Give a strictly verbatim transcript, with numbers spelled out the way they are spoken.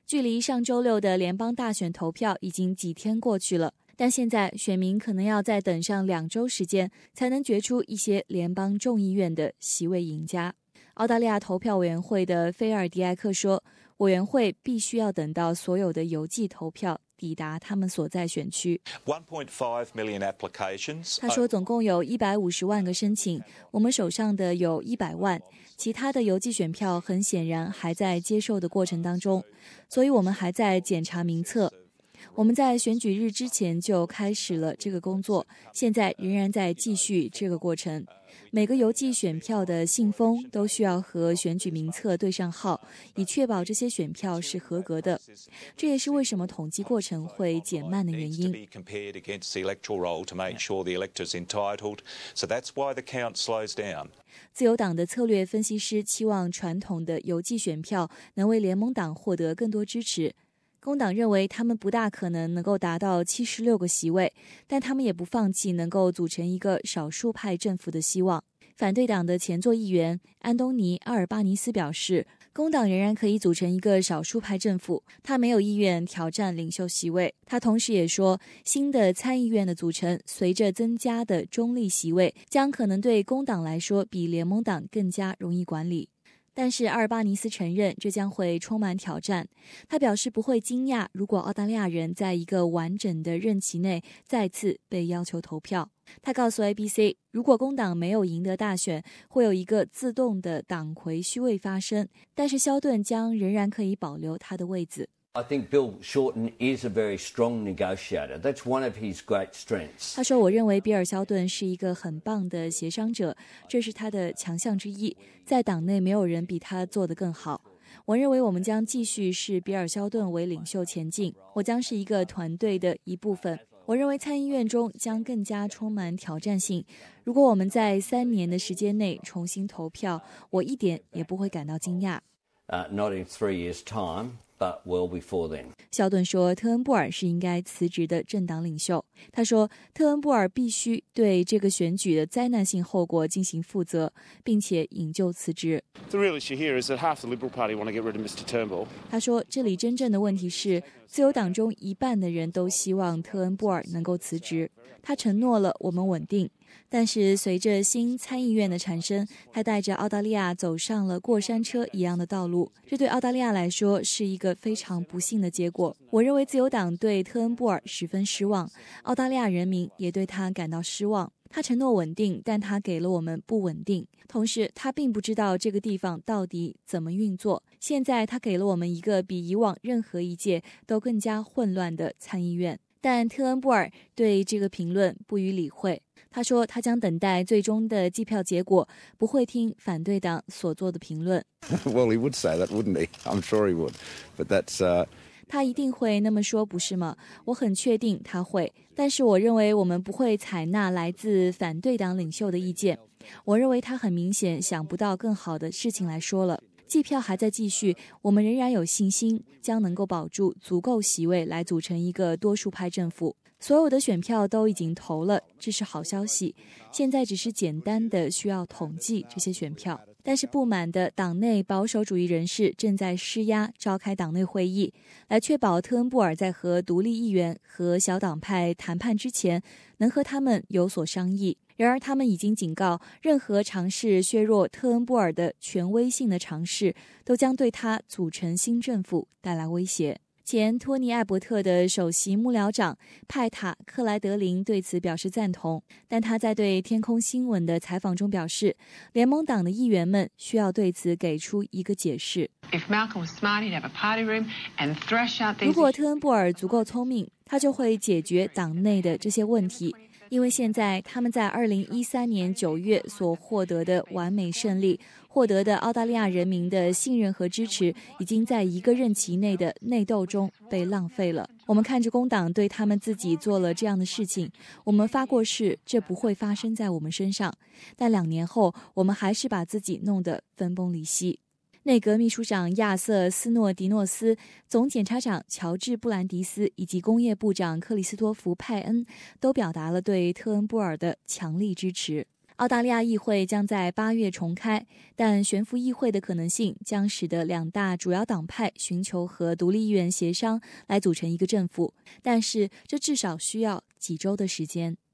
距离上周六的联邦大选投票已经几天过去了，但现在选民可能要再等上两周时间，才能决出一些联邦众议院的席位赢家。澳大利亚投票委员会的菲尔迪埃克说，委员会必须要等到所有的邮寄投票抵达他们所在选区。他说，总共有一百五十万个申请，我们手上的有一百万，其他的邮寄选票很显然还在接受的过程当中，所以我们还在检查名册。我们在选举日之前就开始了这个工作，现在仍然在继续这个过程。每个邮寄选票的信封都需要和选举名册对上号，以确保这些选票是合格的。这也是为什么统计过程会减慢的原因。自由党的策略分析师期望传统的邮寄选票能为联盟党获得更多支持。工党认为他们不大可能能够达到七十六个席位，但他们也不放弃能够组成一个少数派政府的希望。反对党的前座议员安东尼·阿尔巴尼斯表示，工党仍然可以组成一个少数派政府，他没有意愿挑战领袖席位。他同时也说，新的参议院的组成随着增加的中立席位，将可能对工党来说比联盟党更加容易管理。但是阿尔巴尼斯承认这将会充满挑战。他表示不会惊讶如果澳大利亚人在一个完整的任期内再次被要求投票。他告诉 A B C， 如果工党没有赢得大选，会有一个自动的党魁虚位发生，但是肖顿将仍然可以保留他的位子。 I think Bill Shorten is a very strong negotiator. That's one of his great strengths. 他说，我认为比尔·肖顿是一个很棒的协商者，这是他的强项之一，在党内没有人比他做得更好。我认为我们将继续视比尔·肖顿为领袖前进，我将是一个团队的一部分。我认为参议院中将更加充满挑战性。如果我们在三年的时间内重新投票，我一点也不会感到惊讶。 Uh, not in three years' time.But well before then. 肖顿说，特恩布尔是应该辞职的政党领袖。他说，特恩布尔必须对这个选举的灾难性后果进行负责，并且引咎辞职。 The real issue here is that half the Liberal Party want to get rid of Mister Turnbull. 他说，这里真正的问题是，自由党中一半的人都希望特恩布尔能够辞职。他承诺了我们稳定。但是随着新参议院的产生，他带着澳大利亚走上了过山车一样的道路，这对澳大利亚来说是一个非常不幸的结果。我认为自由党对特恩布尔十分失望，澳大利亚人民也对他感到失望。他承诺稳定，但他给了我们不稳定，同时他并不知道这个地方到底怎么运作。现在他给了我们一个比以往任何一届都更加混乱的参议院。但特恩布尔对这个评论不予理会。他说，他将等待最终的计票结果，不会听反对党所做的评论。 Well, he would say that, wouldn't he? I'm sure he would. But that's, uh... 他一定会那么说，不是吗？我很确定他会。但是我认为我们不会采纳来自反对党领袖的意见。我认为他很明显想不到更好的事情来说了。计票还在继续，我们仍然有信心将能够保住足够席位来组成一个多数派政府。所有的选票都已经投了，这是好消息。现在只是简单的需要统计这些选票。但是不满的党内保守主义人士正在施压召开党内会议，来确保特恩布尔在和独立议员和小党派谈判之前能和他们有所商议。然而他们已经警告，任何尝试削弱特恩布尔的权威性的尝试都将对他组成新政府带来威胁。前托尼·艾伯特的首席幕僚长派塔·克莱德林对此表示赞同，但他在对天空新闻的采访中表示，联盟党的议员们需要对此给出一个解释。如果特恩布尔足够聪明，他就会解决党内的这些问题。因为现在他们在二零一三年九月所获得的完美胜利，获得的澳大利亚人民的信任和支持，已经在一个任期内的内斗中被浪费了。我们看着工党对他们自己做了这样的事情，我们发过誓，这不会发生在我们身上。但两年后，我们还是把自己弄得分崩离析。内阁秘书长亚瑟·斯诺迪诺斯、总检察长乔治·布兰迪斯以及工业部长克里斯托弗·派恩都表达了对特恩布尔的强力支持。 澳大利亚议会将在八月重开，但悬浮议会的可能性将使得两大主要党派寻求和独立议员协商来组成一个政府，但是这至少需要几周的时间。